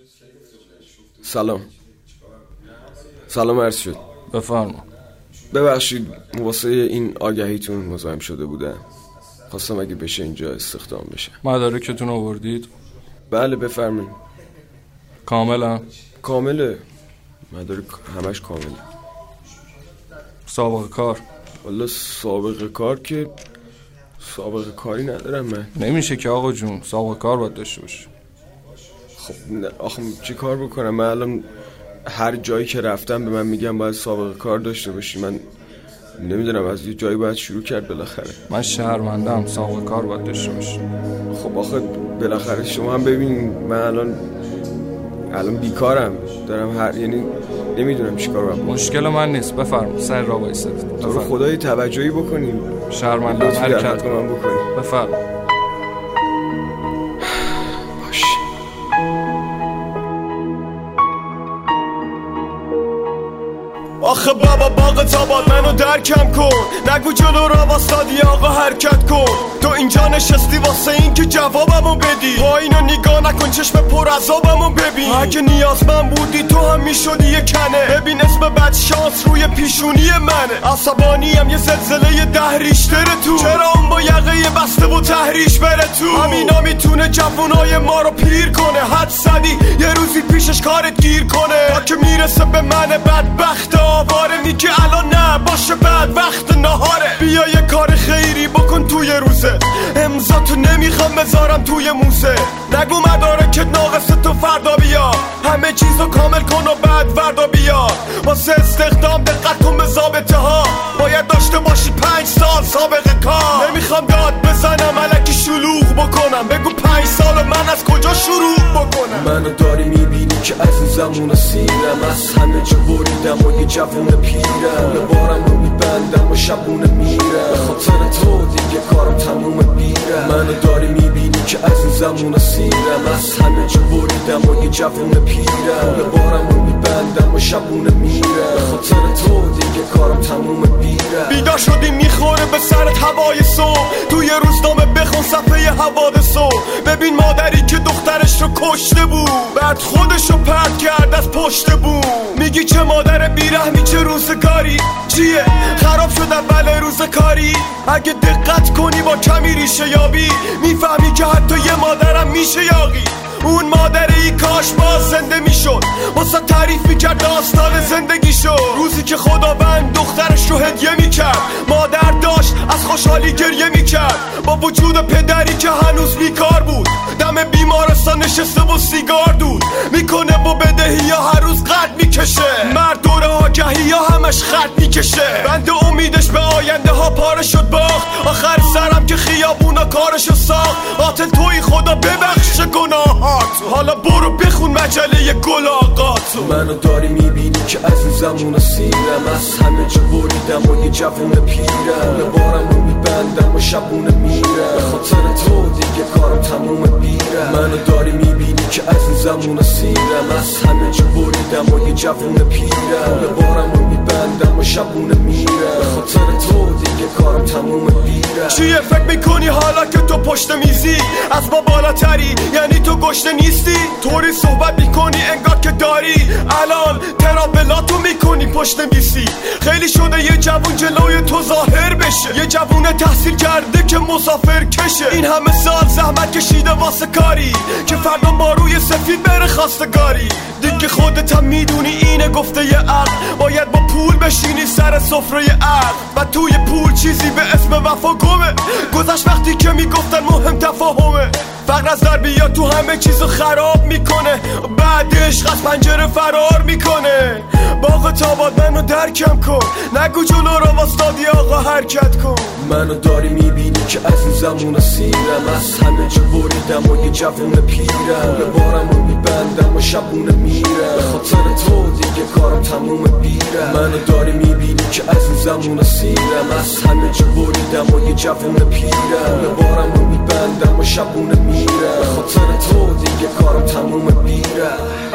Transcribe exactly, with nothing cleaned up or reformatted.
سلام سلام عرض شد. بفرما. ببخشید واسه این آگهیتون مزاحم شده بودم، خواستم اگه بشه اینجا استخدام بشه. مدارکتون آوردید؟ بله بفرمایید. کاملا؟ کامله، مدارک همش کامله. سابقه کار؟ والا سابقه کار که سابقه کاری ندارم من. نمیشه که آقا جون، سابقه کار باید داشته باشی. خب آخه چی کار بکنم؟ من الان هر جایی که رفتم به من میگم باید سابقه کار داشته باشی. من نمیدونم، از یه جایی باید شروع کرد بالاخره. من شهروندم، سابقه کار باید داشته باشی. خب آخه بالاخره شما هم ببین، من الان الان بیکارم، دارم هر یعنی نمیدونم چیکار باید. مشکل من نیست، بفرم سر را وایسید. تو خدای توجهی بکنیم. شهروندم، حرکت کنم بکنیم. بفرم. آخه بابا باغ تاباد منو درکم کن، نگو جلو را واسادی آقا حرکت کن. تو اینجا نشستی واسه این که جوابمو بدی، با اینو نگاه نکن چشم پر عذابمو ببین. اگه نیازمند بودی تو هم میشدی یه کنه، ببین اسم بد شانس روی پیشونی منه. عصبانیم یه زلزله ده ریشتر تو، چرا اون با یقه بسته و تحریش بره تو. همینا میتونه جوونای ما رو پیر کنه، حد زدی یه روزی پیشش کارت گیر کنه. تا که میرسه به من بدبخت آواره، میگه الان نه باشه بعد وقت نهاره. بیا یه کار خیری بکن توی روزه، امضا تو نمیخوام بذارم توی موزه. نگو مدارکت ناقص تو فردا بیا، همه چیزو کامل کن و بعد فردا بیا. واسه استخدام دقت کن به ضابطه ها، باید داشته باشی پنج سال سابقه کار. نمیخوام داد بزنم الکی شلوغ بکنم، بگو پنج سال من از کجا شروع بکنم. منو داری میبینی که عزیزم و سیرم، از همه جا بریدم و یه جوون پیرم. یه بارم رو میبندم و شبونه میرم، به خاطر تو دیگه کارم تموم بیرم. منو داری میبینی که عزیزم و سیرم، از همه جا بریدم و یه جوون پیرم. یه بارم رو میبندم و شبونه میرم، به خاطر تو دیگه کارم تموم بیرم. بیدار شدی میخوره به سرت هوای صبح، توی روزنامه بخون صفحه حوادثو. ببین مادری که دخترش رو کشته بود، بعد خودش رو پرت کرد از پشت بوم. میگی چه مادر بیرحمی چه روزگاری، چیه خراب شد اول روز کاری. اگه دقت کنی با کمی ریشه یابی، میفهمی که حتی یه مادرم میشه یاغی. اون مادری کاش باز زنده میشد، واسه تعریف میکرد داستان زندگی شد. روزی که خداوند دخترش رو هدیه میکرد، مادر داشت از خوشحالی گریه میکرد. با وجود پدری که هنوز بیکار بود، دم بیمارستان نشسته و سیگار دود میکنه و بدهی ها هر روز قد میکشه. مرد دور آگهی ها همش خط میکشه، بند امیدش به آینده ها پاره شد باخت. آخر سرم که خیابونا کارشو ساخت، قاتل توی خدا ببخش گناهات. حالا برو بخون مجله گل آقاتو. منو داری میبینی که عزیزم و سیرم، از همه جا بریدم و یه جوون پیرم. یه بارم رو میبندم و شبونه میرم، به خاطر تو دیگه کارم تموم بیرم. منو داری میبینی که عزیزم و سیرم، از همه جا بریدم و یه جوون پیرم. یه بارم رو میبندم و شبونه میرم، به خاطر تو دیگه کارم تموم بیرم. چیه فکر میکنی حالا که تو پشت میزی از ما بالاتری، یعنی تو گشته نیستی؟ طوری صحبت میکنی انگار که داری الان ترابلاتو میکنی پشت میزی. خیلی شده یه جوون جلوی تو ظاهر بشه، یه جوون تحصیل کرده که مسافر کشه. این همه سال زحمت کشیده واسه کاری که فردا با روی سفید بره خواستگاری. دیگه خودت هم میدونی اینه گفته یه عقل، باید با پول بشینی سر سفره عقل. و توی پول چیزی به اسم وفا گمه، گذشت وقتی که میگفتن مهم تفاهمه. فقر از در بیا تو همه چیزو خراب میکنه، بعدش از پنجره فرار میکنه. باغ تاباد منو درکم کن، نگو جلو را واسطادی آقا حرکت کن. منو داری میبینی که عزیزم و سیرم، از همه جا بریدم و یه جوون پیرم. یه بارم رو میبندم و شبونه میرم، به خاطر تو دیگه کارم تموم بیرم. منو داری میبینی که عزیزم و سیرم، از همه جا بریدم و یه جوون پیرم. یه بارم رو میبندم و شبونه میرم، به خاطر تو دیگه کارم تموم بیرم.